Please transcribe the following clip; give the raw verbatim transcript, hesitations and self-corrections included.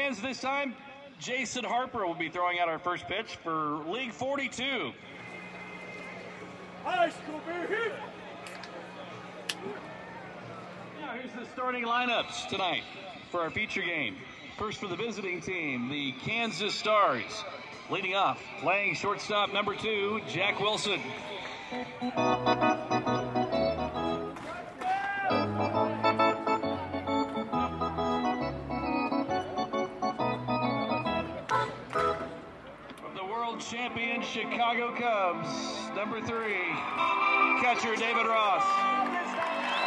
Cans this time, Jason Harper will be throwing out our first pitch for League forty-two. High school beer here. Now here's the starting lineups tonight for our feature game. First for the visiting team, the Kansas Stars. Leading off, playing shortstop number two, Jack Wilson. From the world champion Chicago Cubs, number three, catcher David Ross.